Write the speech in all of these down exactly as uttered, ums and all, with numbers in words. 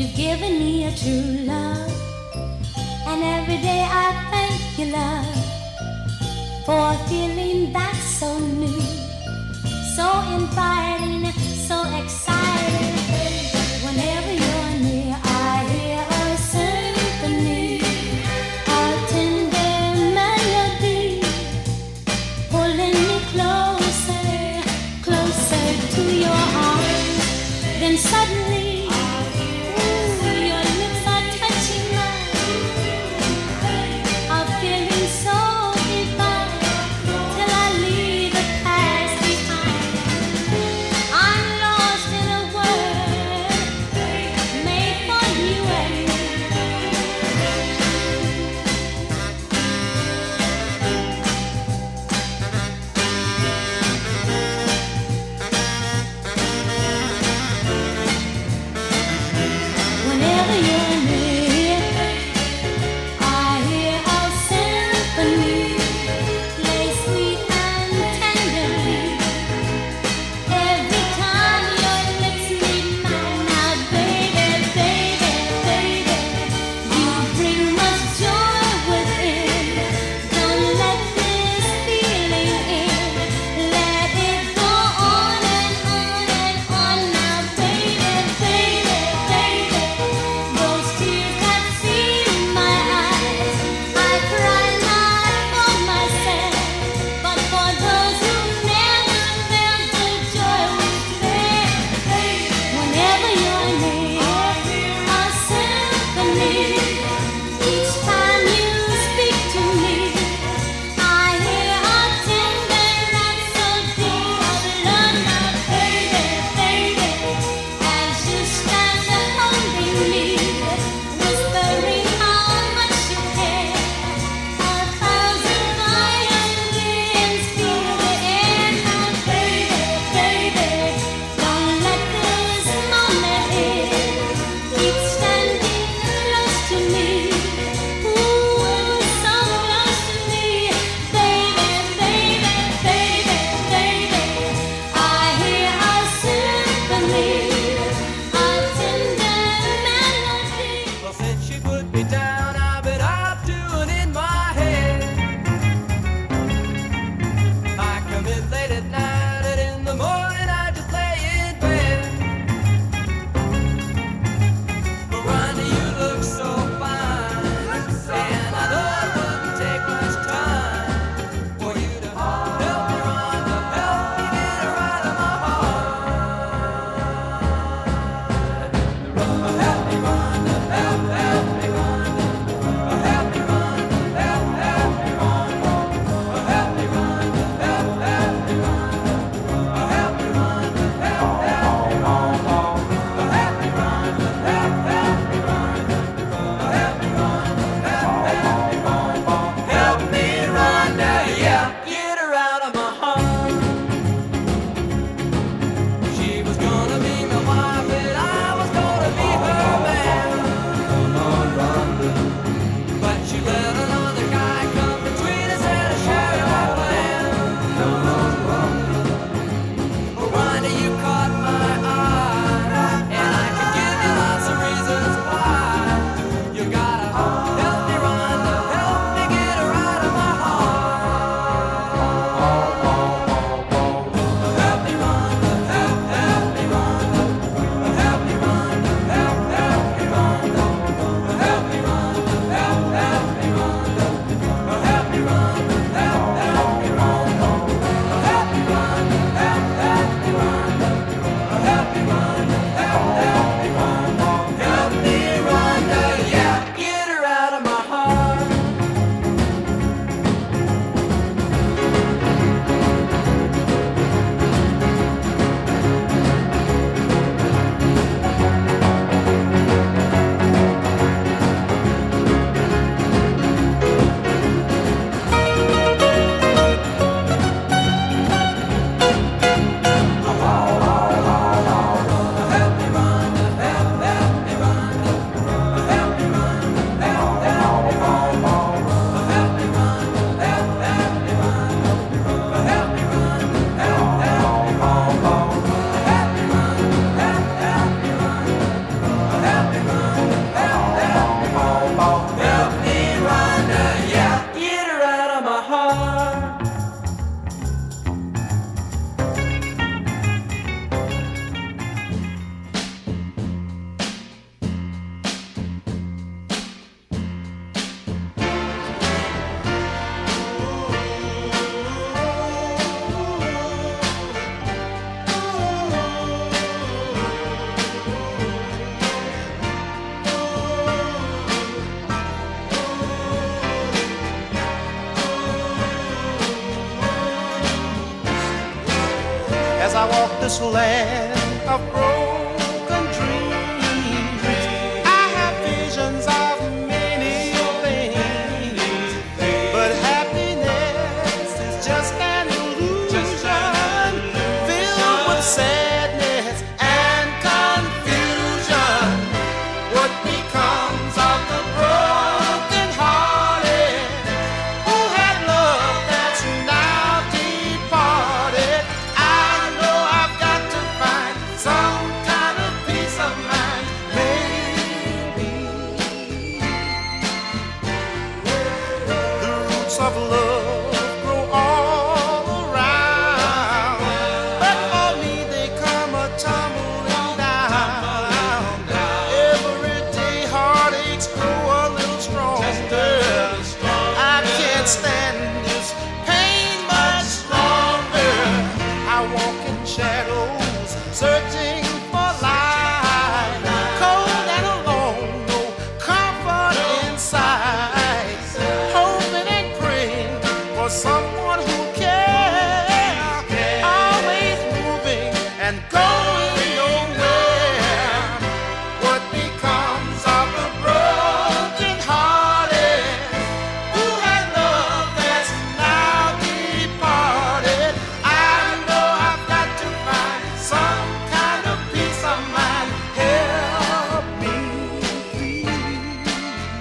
You've given me a true love, and every day I thank you, love, for a feeling that's so new, so inviting, so exciting. Whenever you're near, I hear a symphony, a tender melody, pulling me closer, closer to your arms. Then suddenly, this land of broken dreams. I have visions of many things, but happiness is just an illusion filled with sadness and confusion. What becomes of the broken hearted who had love that's now departed? I know I've got to find some kind of peace of mind, maybe. The roots of love grow all around, but for me they come a tumbling down. Every day heartaches grow a little stronger. I can't stand this pain much longer. I walk in shadows, searching for light, cold and alone, no comfort inside, hoping and praying for someone who cares, always moving and going nowhere. What becomes of the broken hearted who had love that's now departed? I know I've got to find some kind of peace of mind. Help me, please.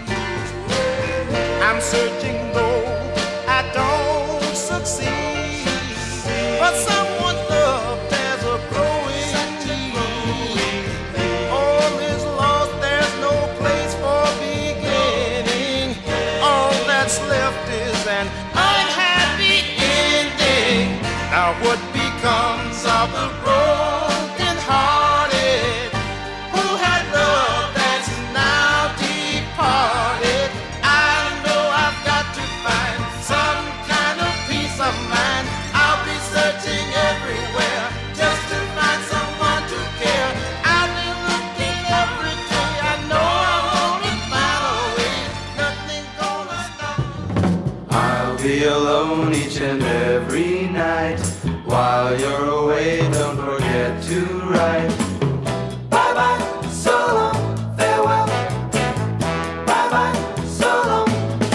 I'm searching though I don't succeed, but someone's love there's a growing need. All is lost, there's no place for beginning. All that's left is an unhappy ending. Now what becomes of the broken hearted who had love that's now departed? I know I've got to find some kind of peace of mind. I'll be searching everywhere just to find someone to care. I've been looking every day. I know I'm gonna find a way. Nothing's gonna stop. I'll be alone each and every night. While you're away, don't forget to write. Bye bye, so long, farewell. Bye bye, so long.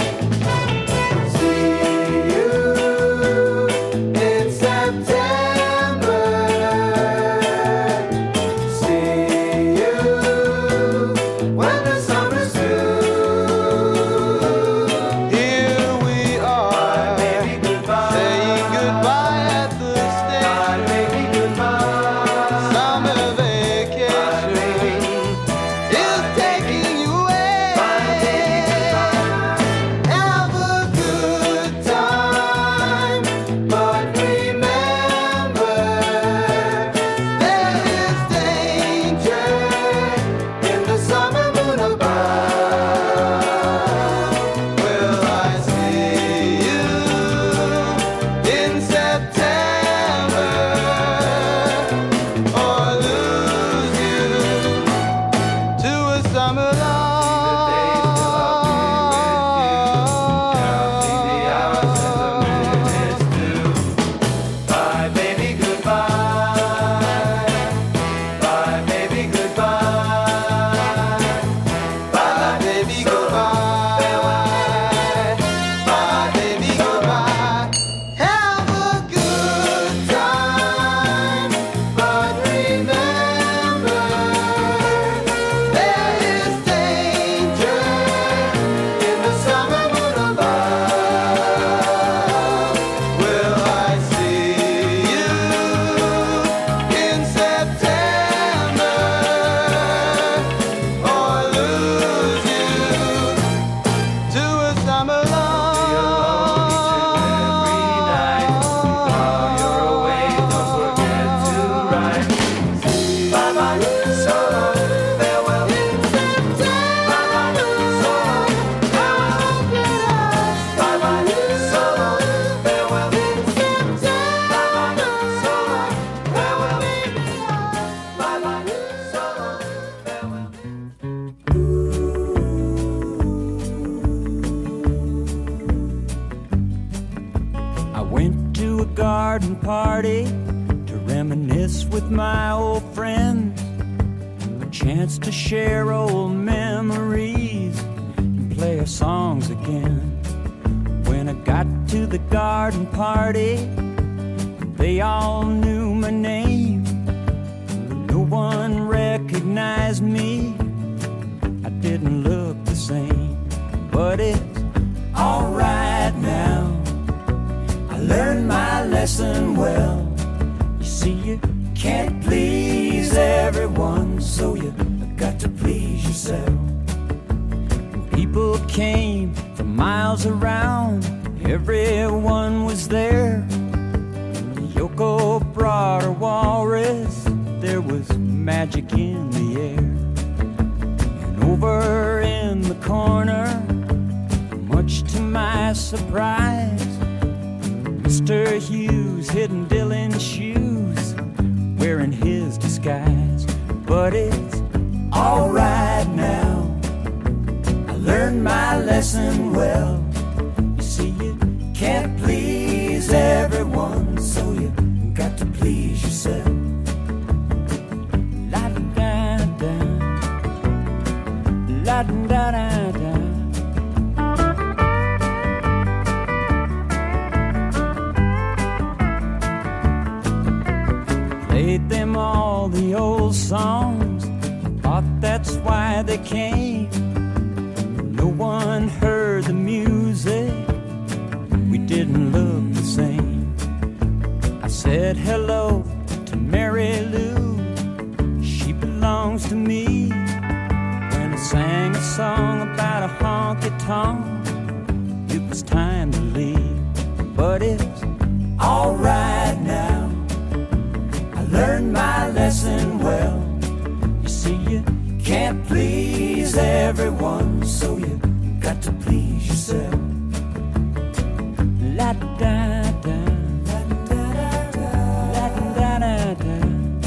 See you in September. See you when the summer's through. Here we are, Baby, goodbye. saying goodbye at the Bye, baby, station. goodbye. Summer Bye, vacation baby. is taking you away. Bye, baby, goodbye. Have a good time, but remember there is danger in the summer moon above. Will I see you in September or lose you to a summer love? Counting the hours and the minutes too. Bye, baby, goodbye. Bye, baby, goodbye. Bye, baby, goodbye. Bye, baby, goodbye. Have a good time, but remember there is danger in the summer moon above. Will I see you in September or lose you to a summer Every night. While you're away, don't forget to write. Bye bye, so long, farewell. Bye bye, so long, farewell. Bye bye, so long, farewell. Bye bye, so long, farewell. Bye bye, so long, farewell. I went to a garden party to reminisce with with my old friends, a chance to share old memories and play our songs again. When I got to the garden party, they all knew my name. No one recognized me, I didn't look the same. But it's alright now, I learned my lesson well. You see, you can't please everyone, so you got to please yourself. People came from miles around, everyone was there. Yoko brought her walrus, there was magic in the air. And over in the corner, much to my surprise, Mister Hughes hidden Dylan's shoes, wearing his disguise. But it's alright now, I learned my lesson well. You see, you can't please everyone, so you got to please yourself. La da da, la da da da. Played them all the old songs, thought that's why they came. No one heard the music, we didn't look the same. I said hello to Mary Lou, she belongs to me. When I sang a song about a honky-tonk, it was time to leave. But it's alright now, I learned my lesson well. You see, you can't please everyone, so you got to please yourself. La da da, la da da, la da da da.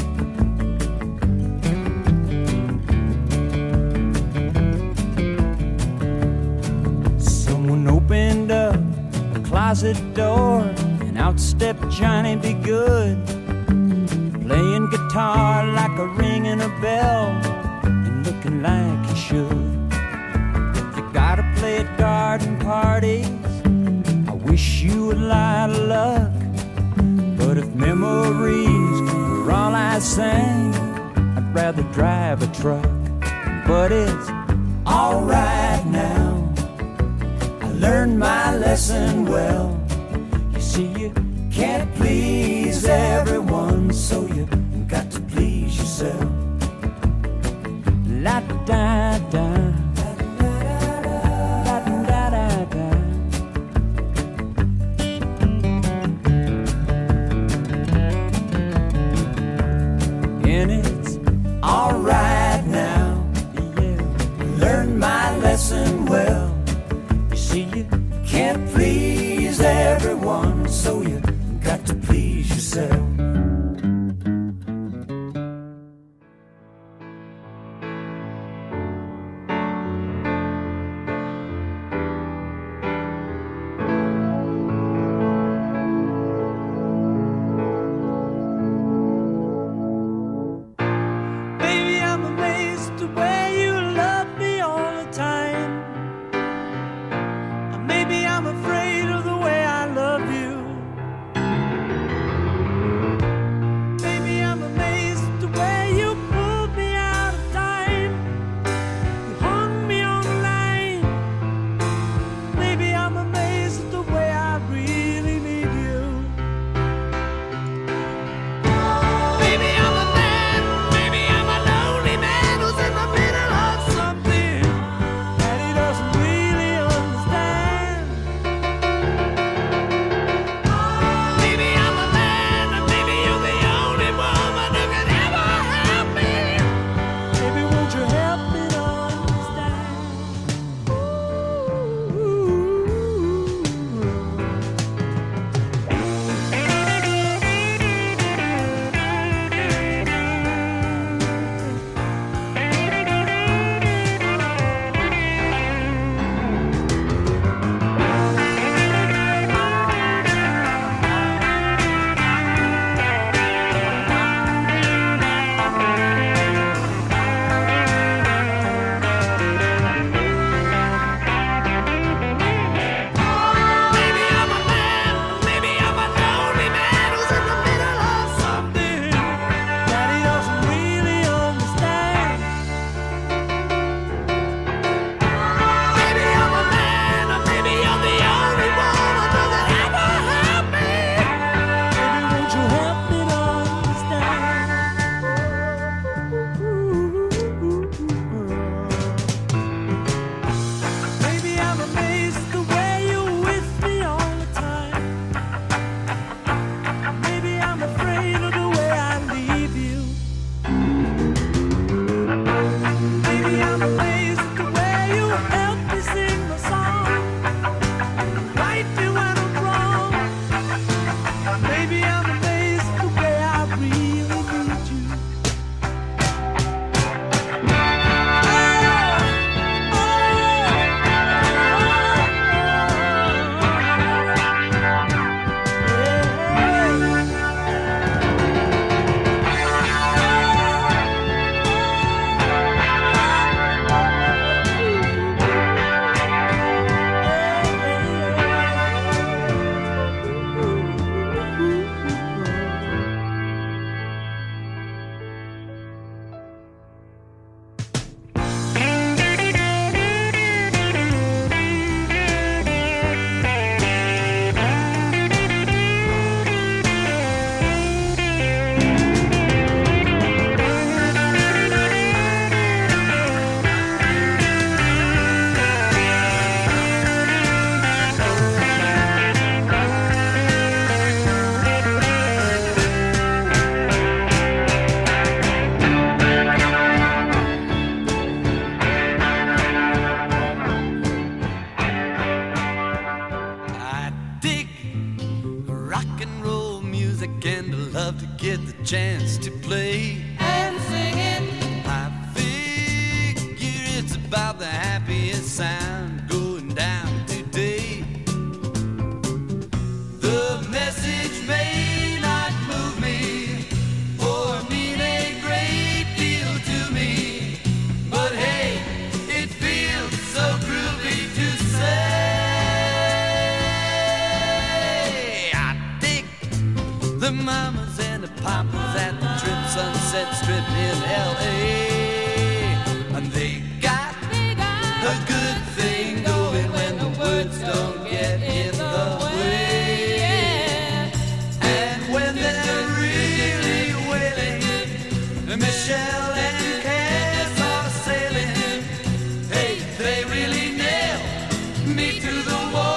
Someone opened up a closet door, and out stepped Johnny B. Good, playing guitar like a ringing a bell, and looking like he should. If you gotta play at garden parties, I wish you a lot of luck. But if memories were all I sang, I'd rather drive a truck. But it's alright now, I learned my lesson well. You see, you can't please everyone, so you got to please yourself. La da da, la da da da. And it's alright now, yeah, learned my lesson well. You see, you can't please everyone, so you got to please yourself. Baby, I'm amazed at the way you love me all the time. Or maybe I'm afraid of the way I love you. chance to play and sing it. I figure it's about the happiest sound going down today. The message may not move me or mean a great deal to me, but hey, it feels so groovy to say. I dig the mamas and the papas at the Trip Sunset Strip in L A, and they got a good thing going when the words don't get in the way. And when they're really wailing, Michelle and Cass are sailing. Hey, they really nail me to the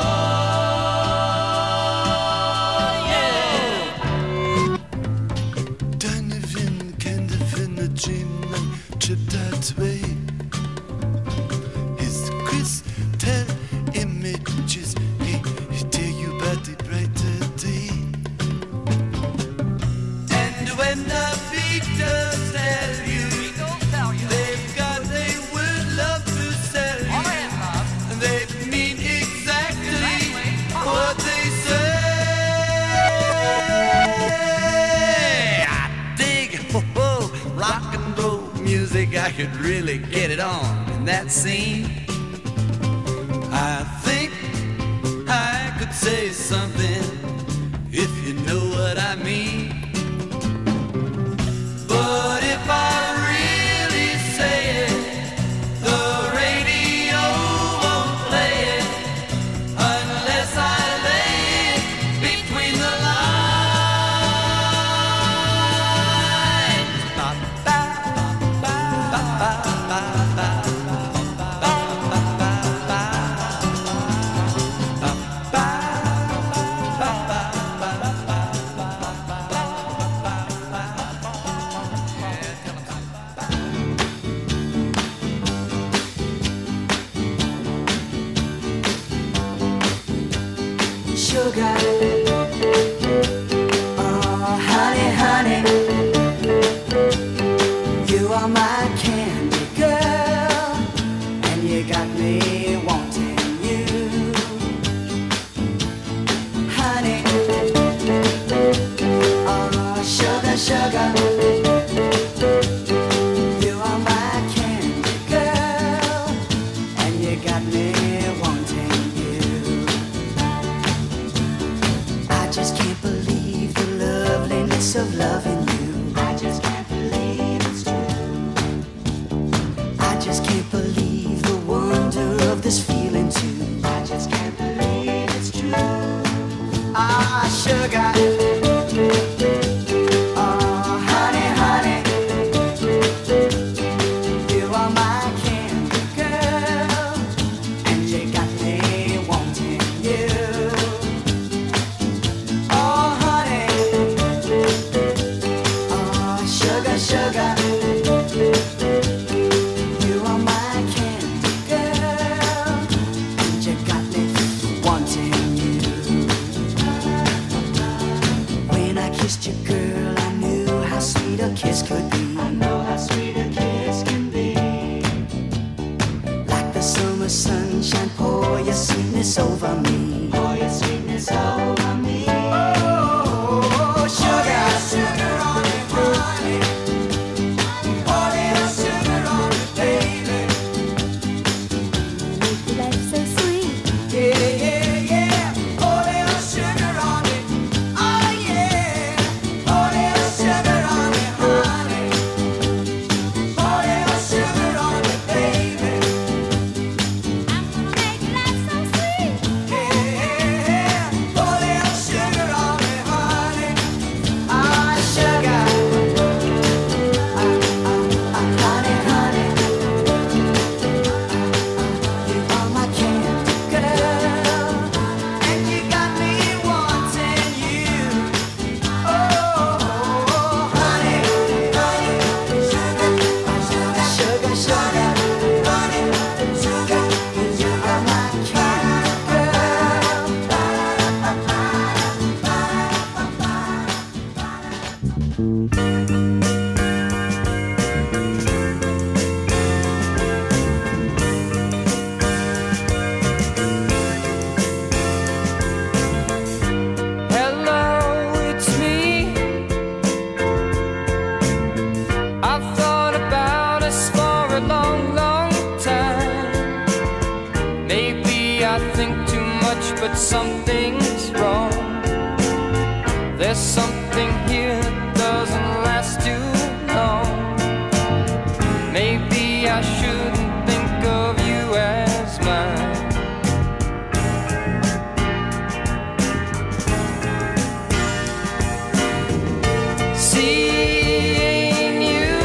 wall. Yeah. Donovan, kind of in a dreamland trip that way. His crystal images, he, he tell you about the brighter day. And when the Beatles tell you they've got a word love to sell you, and they mean exactly what they say. I dig oh, rock and roll music. I could really get it on in that scene. I think I could say something if you know what I mean. But if I really say it, the radio won't play it unless I lay it between the lines. Ba, ba, ba, ba, ba, ba, ba, ba, ba, ba, ba. Sugar, oh honey, honey, you are my candy girl, and you got me wanting you, honey, oh sugar, sugar, you are my candy girl, and you got me wanting you. I just can't believe the loveliness of loving you. I just can't believe it's true. I just can't believe the wonder of this feeling too. I just can't believe it's true. Ah, sugar. Oh, honey, honey. You are my candy girl, and you got me wanting you. Oh, honey, oh, sugar, sugar, you are my candy girl, and you got me wanting you. When I kissed you, girl, I knew how sweet a kiss could be. I know how sweet a kiss can be. Like the summer sunshine, pour your sweetness over me. Pour your sweetness over me. Oh, sugar, sugar on it, honey. Pour little sugar on it, baby. Life's so sweet. Yeah, yeah, yeah. Pour little sugar on it. Oh, yeah. Pour little sugar on it, honey. something's wrong. There's something here that doesn't last too long. Maybe I shouldn't think of you as mine. Seeing you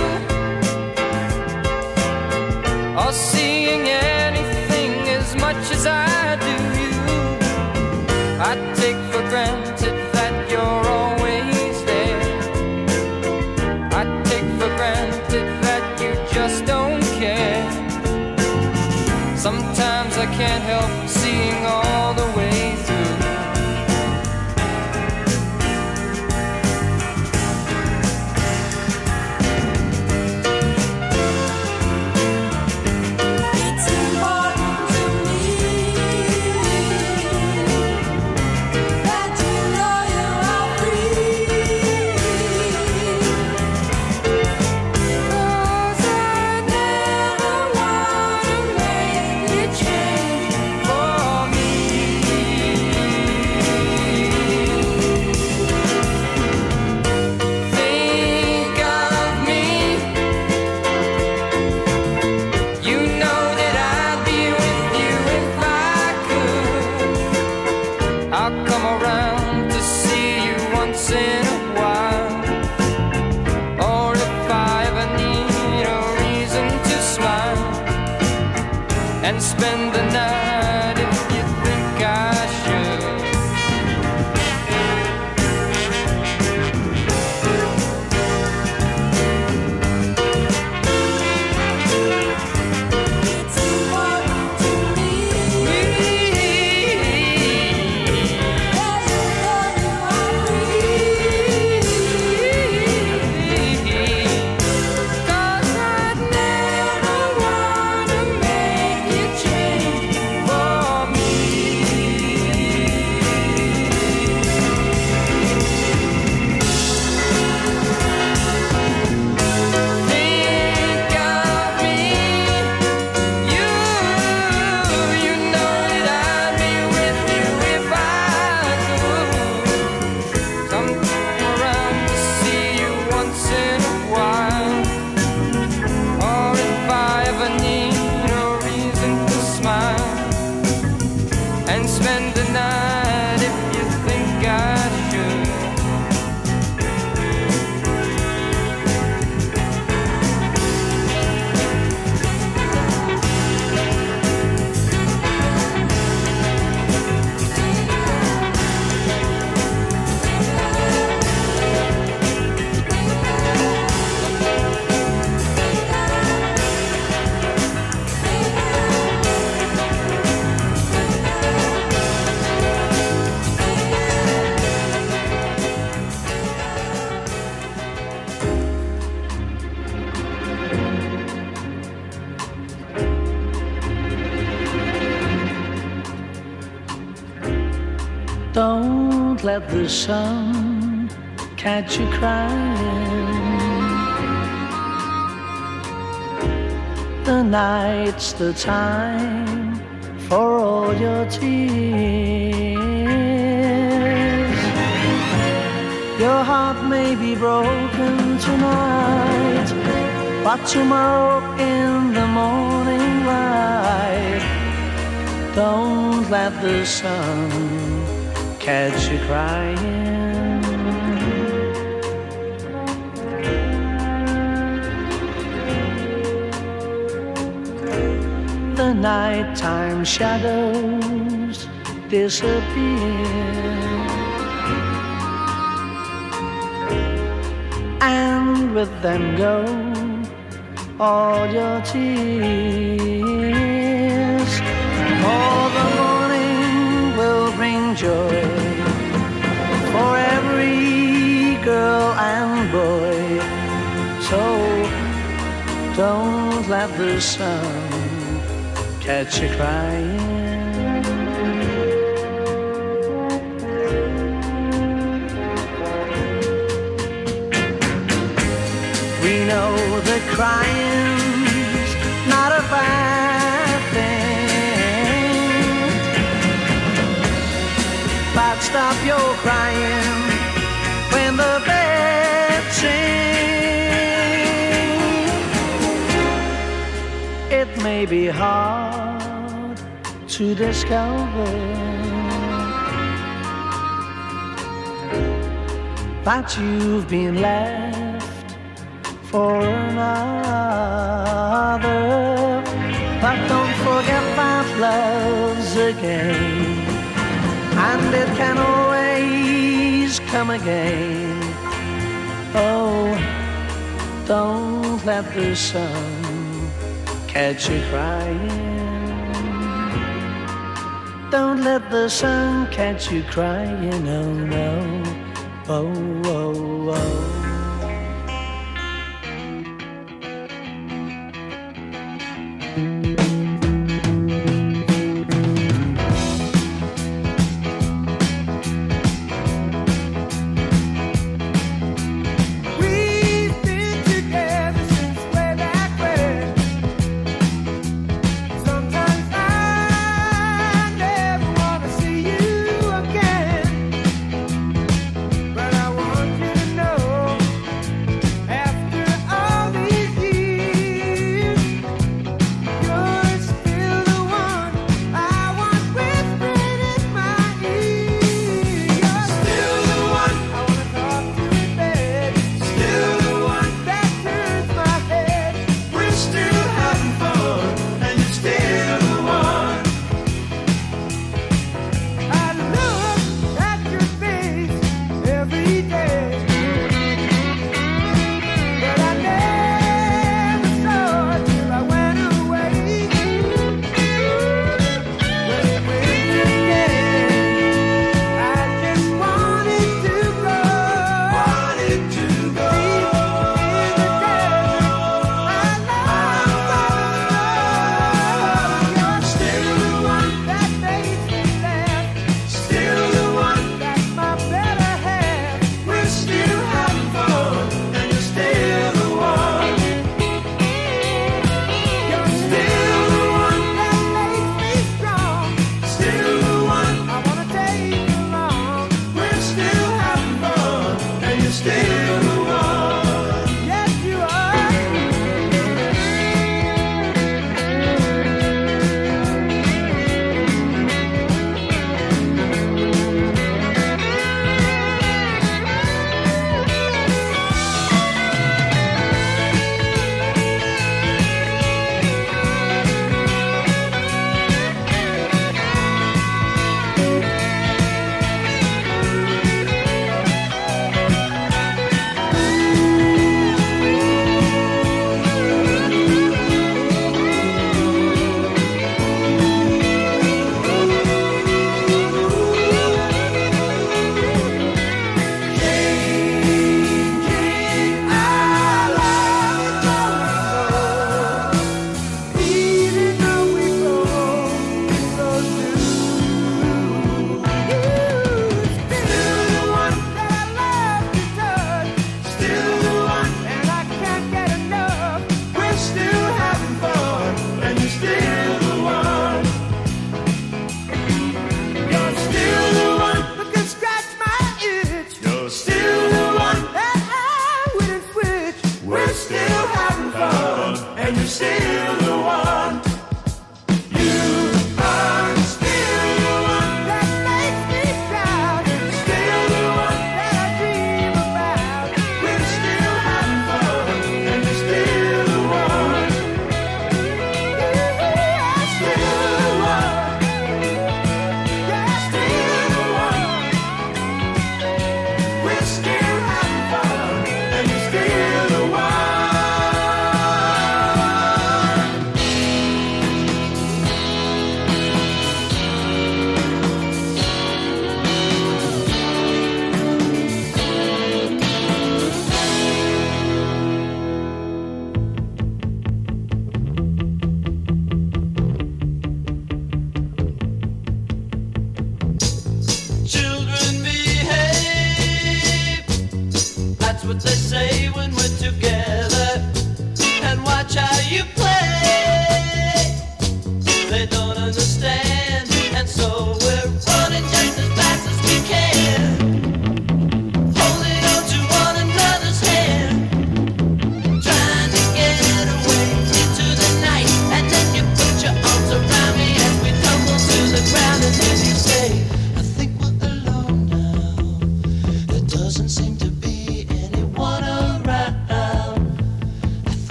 or seeing anything as much as I do you, I take for granted that you're always there. I take for granted that you just don't care. Sometimes I can't help seeing all the way through. And spend the night if you think I should. It's important to me that you know you are free. 'Cause I'd never wanna make you change for me. Think of me, you, you know that I'd be with you if I could. Come around to see you once in a while, or if I ever need a reason to smile, and spend the night if you think I should. Don't let the sun catch you crying. The night's the time for all your tears. Your heart may be broken tonight, but tomorrow in the morning light, don't let the sun catch you crying. The nighttime shadows disappear, and with them go all your tears. For the morning will bring joy for every girl and boy. So don't let the sun catch you crying. We know that crying's not a bad thing. stop your crying when the bell sings. It may be hard to discover that you've been left for another, but don't forget that love's a game, and it can always come again. Oh, don't let the sun catch you crying. Don't let the sun catch you crying, oh no, oh, oh, oh.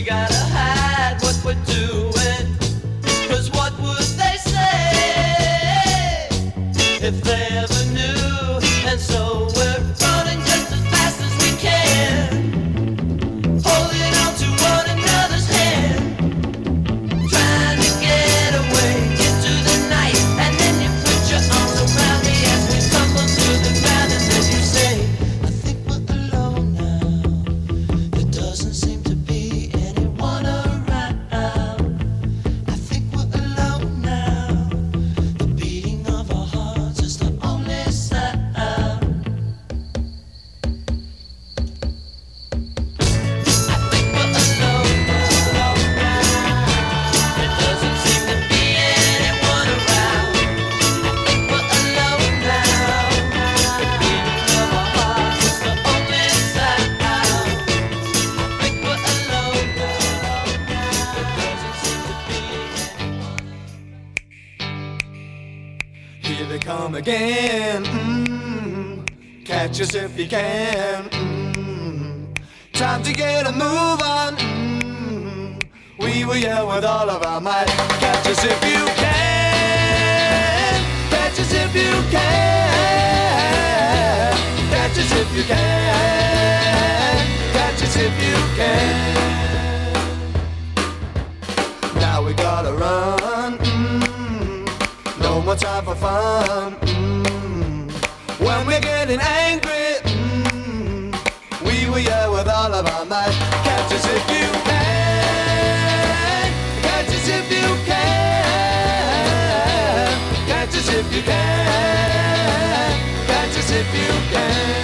We gotta hide what we're doing, 'cause what would they say if they ever knew? And so we're running just as fast as we can, holding on to one another's hand, trying to get away into the night. And then you put your arms around me as we tumble to the ground, and then you say, I think we're alone now. There doesn't seem to be anyone around. I think we're alone now. The beating of our hearts is the only sound. I think we're alone now. There doesn't seem to be anyone around. I think we're alone now. The beating of our hearts is the only sound. I think we're alone now. There doesn't seem to be anyone. Here they come again. Mm. Catch us if you can. Mm. Time to get a move on. Mm. We will yell with all of our might. Catch us if you can. Catch us if you can. Catch us if you can. Catch us if you can. Now we gotta run. Mm. No more time for fun. Mm. When we're getting angry, mm, we will yell with all of our might. Catch us if you can. Catch us if you can. Catch us if you can. Catch us if you can.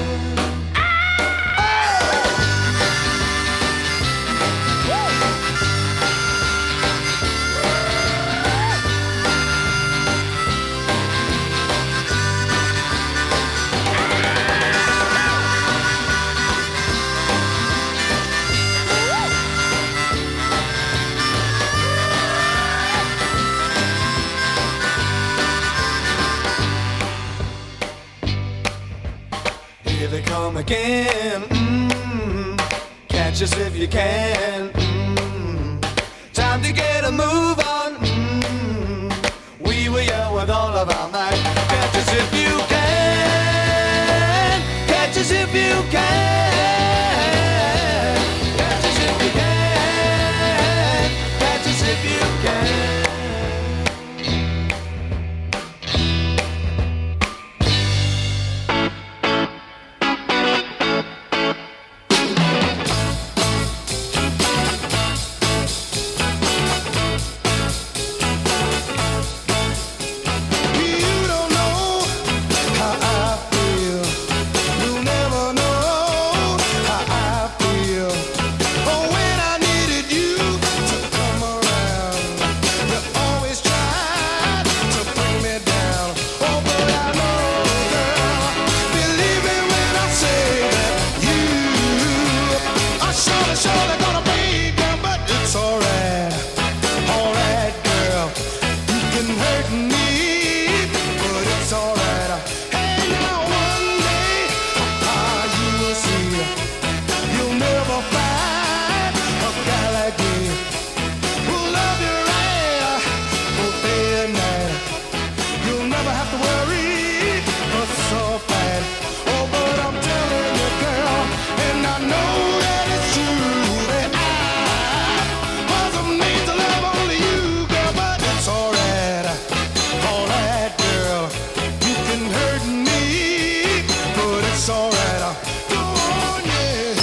Here they come again. Mm. Catch us if you can. Mm. Time to get a move on. Mm. We will yell with all of our might. Catch us if you can. Catch us if you can. Catch us if you can. Catch us if you can. You don't know how I feel. You'll never know how I feel. Oh, when I needed you to come around, you always tried to bring me down. Oh, but I know, girl, believe me when I say that you are surely, surely gonna break down, but it's alright, alright, girl. You can hurt me, but it's alright. Hey, now one day, ah, you will see, you'll never find a guy like me who'll love you right, both day and night. You'll never have to worry or suffer. Oh, but I'm telling you, girl, and I know that it's true that I wasn't made to love only you, girl, but it's alright, alright, girl. You can hurt me, but it's alright. Go on, yeah.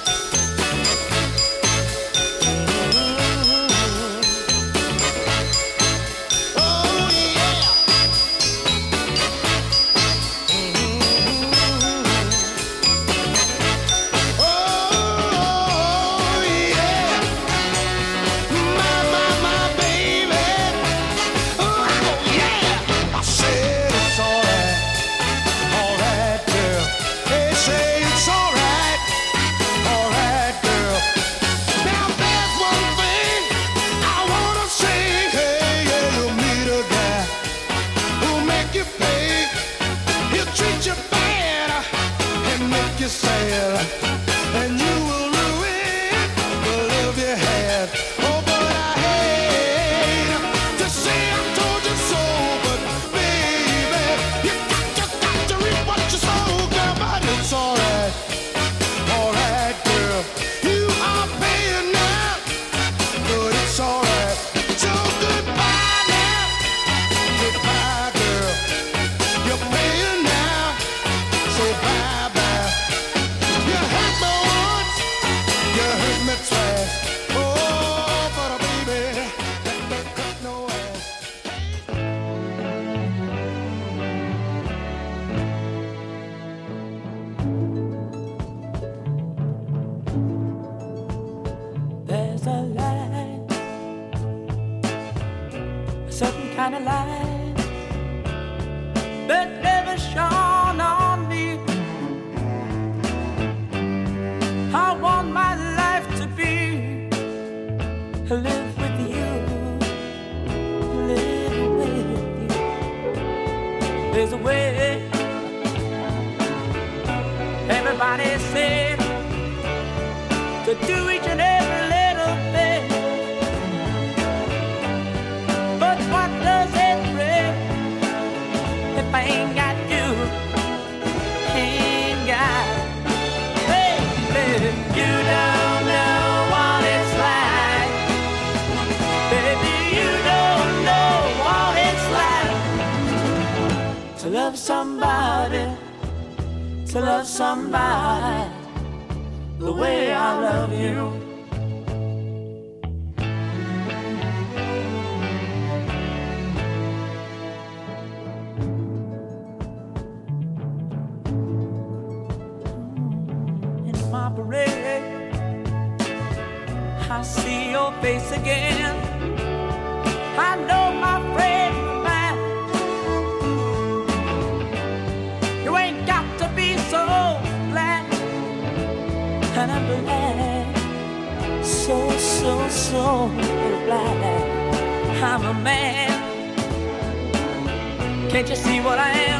Oh, yeah. Oh, yeah. My, my, my baby. Oh, yeah. I said it's alright, alright, girl. They say it's alright, alright, girl. Now there's one thing I wanna say. Hey, yeah, you'll meet a guy who'll make you pay. He'll treat you bad and make you sad, and you will ruin the love that. Oh, but I hate to say I told you so, but baby, you got, you got to reap what you sow, girl, but it's alright, alright, girl. You are paying now, but it's alright. So goodbye now, goodbye, girl. You're paying now, so bye bye. You hurt me once, you hurt me twice. Oh, but a baby, that don't cut no ass. There's a light, a certain kind of light that never shone on me. I want my life to be live with you, live with you. There's a way. Everybody said to do each and every little thing, but what does it bring if I ain't got you? Ain't got, baby, you don't know what it's like. Baby, you don't know what it's like to love somebody, to love somebody the way I love you. In my parade, I see your face again. I know my friend of mine. You ain't got to be so glad. And I'm glad, so, so, so glad I'm a man. Can't you see what I am?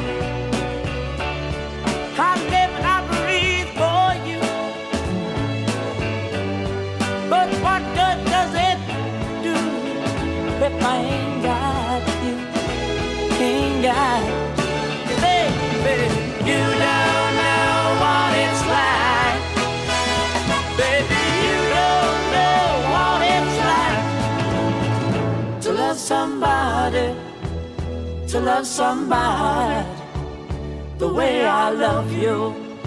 I live and I breathe for you. But what good does it do if I ain't got you? Ain't got you, baby. You don't know what it's like. Baby, you don't know what it's like to love somebody, to love somebody the way I love you.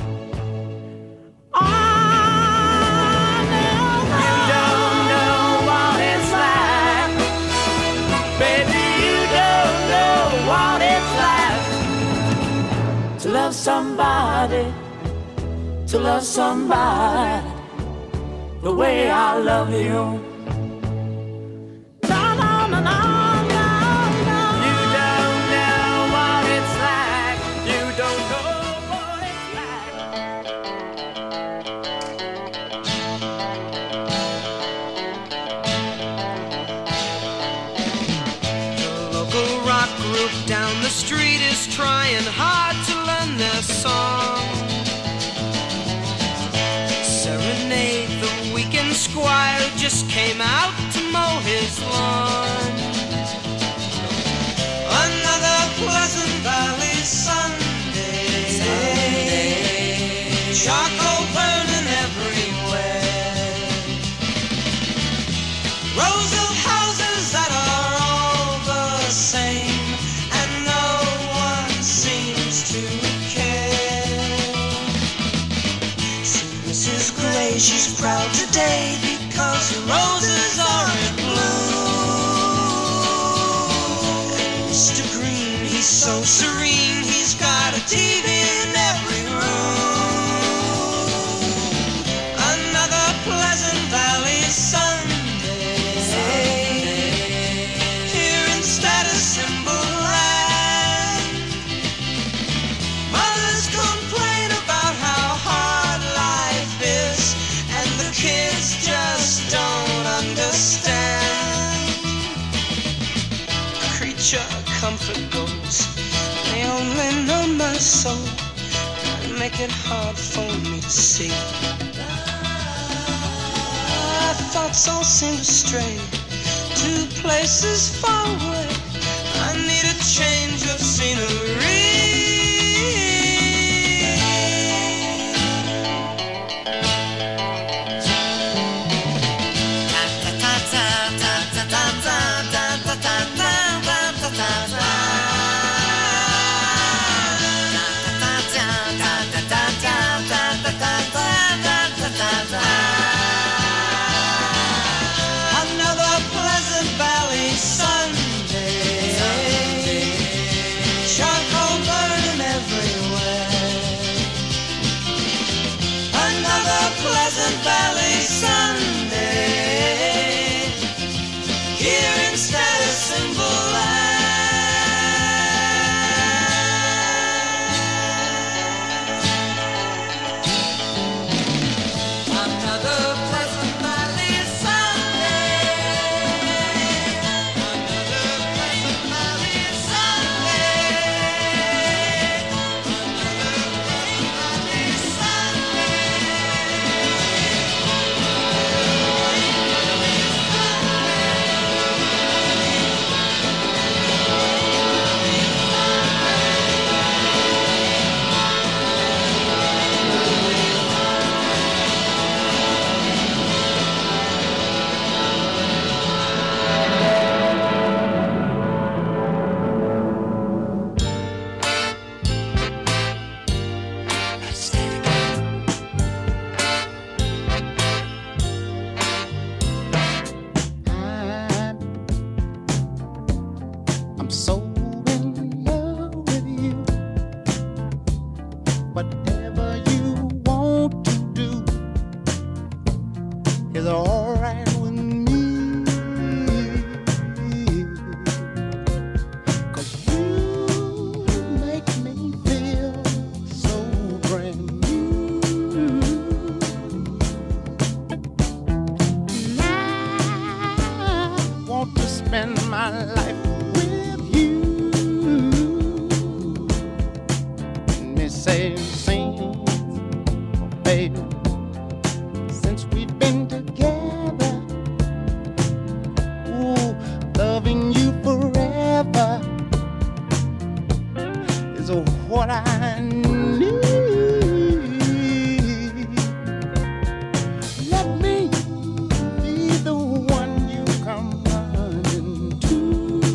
Oh, no, you don't know what it's like. Baby, you don't know what it's like to love somebody, to love somebody the way I love you. No, no, no, no, no, no. You don't know what it's like. You don't know what it's like. The local rock group down the street is trying hard to learn their song. Serenade the weekend squire who just came out to mow his lawn. Another Pleasant Valley Sunday, Sunday. Charcoal burning everywhere. Rows of houses that are all the same, and no one seems to care. Missus Gray, she's proud today because the roses are in bloom. And Mister Green, he's so serene, he's got a T V in every room. Another Pleasant Valley Sunday, Sunday. Here in Status Symbol Land. Mothers complain about how hard life is, and the kids just don't understand. Creature comfort goes, they only know my soul, and make it hard for me to see. I thought thoughts all seem to stray to places far away. I need a change of scenery. Another Pleasant Valley Sunday, charcoal burning everywhere. Another Pleasant Valley Sunday, here in status symbol land. Another Pleasant Valley Sunday, another Pleasant Valley Sunday, another Pleasant Valley I'm so in love with you. Whatever you want to do is alright with me. 'Cause you make me feel so brand new. And I want to spend my life with you. Let me say, sing, oh baby, since we've been together, ooh, loving you forever is what I need. Let me be the one you come running to.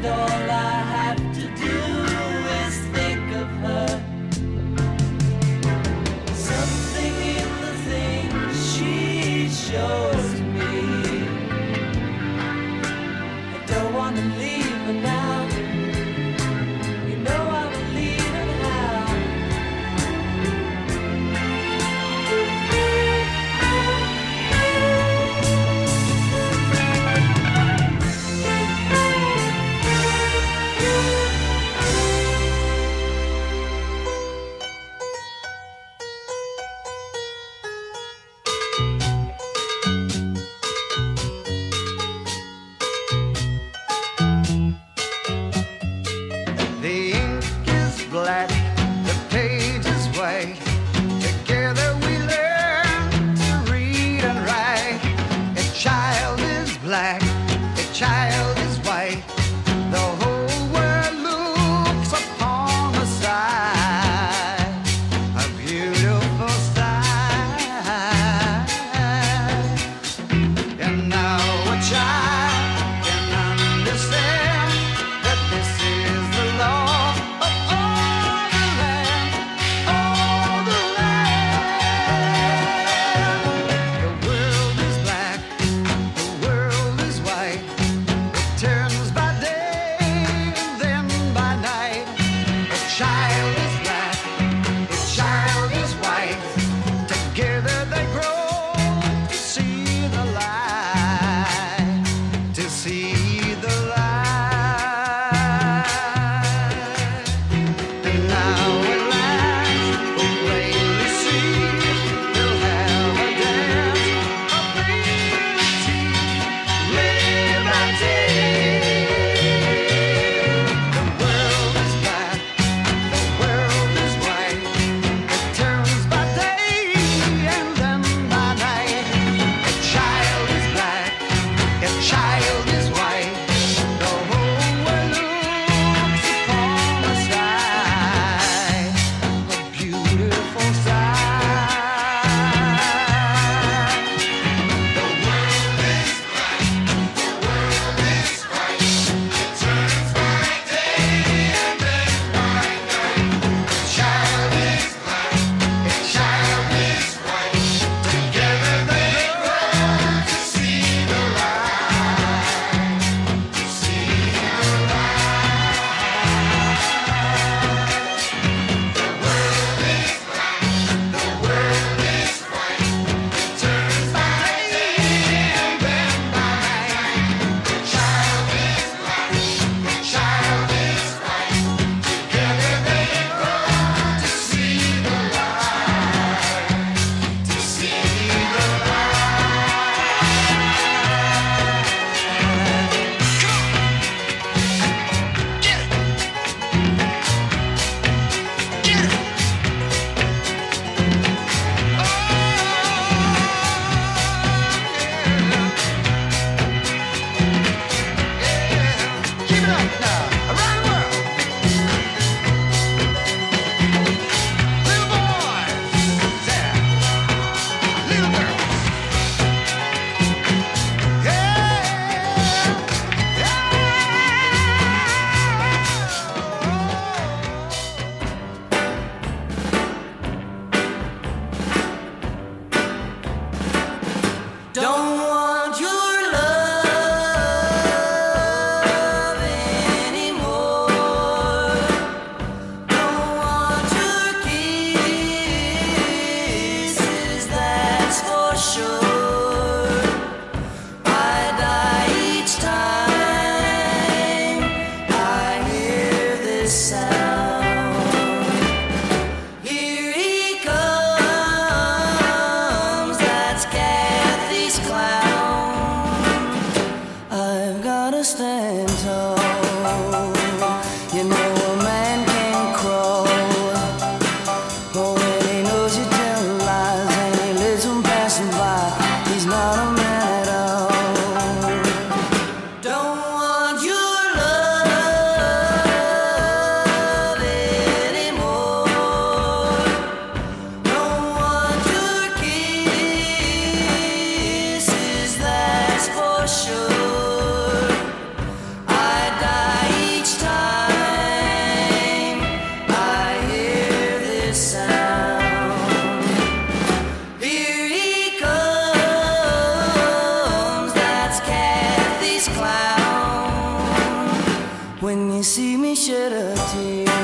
all I have to do is think of her. Something in the things she shows me. I don't want to leave her now. You know I will leave her now. The ink is black, the page is white. Together we learn to read and write. A child is black, a child is white. The whole world looks upon the sight, a beautiful sight. And now a child can understand that this is the law of all the land, all the land. The world is black, the world is white. It turns by day and then by night. A child is black, a child is white. Together they grow to see the light, to see the light. And now at last we plainly see they'll have a dance of liberty, liberty. The world is black, the world is white. It turns by day and then by night. A child is black, a child is white. The whole world looks upon the sight, a beautiful sight. The world is black, the world is white. It turns by day and then by night. A child is black, a child is white. Together they grow to see the light, to see the light. The world is black, the world is white. It turns by day and then by night. The child is black, the child is white. Together they grow to see the light, to see the Keep it up now, around the world. Little boys, there. Little girls. Don't want your love anymore. Don't want your kisses, that's for sure. I die each time I hear this sound. Here he comes, that's Kathy's clown. I've gotta stand tall. You know a man can crawl. Oh, when he knows you tell lies and he lives on passing by, he's not a man at all. Don't want your love anymore. Don't want your kisses, that's for sure. I die you see me shed a tear.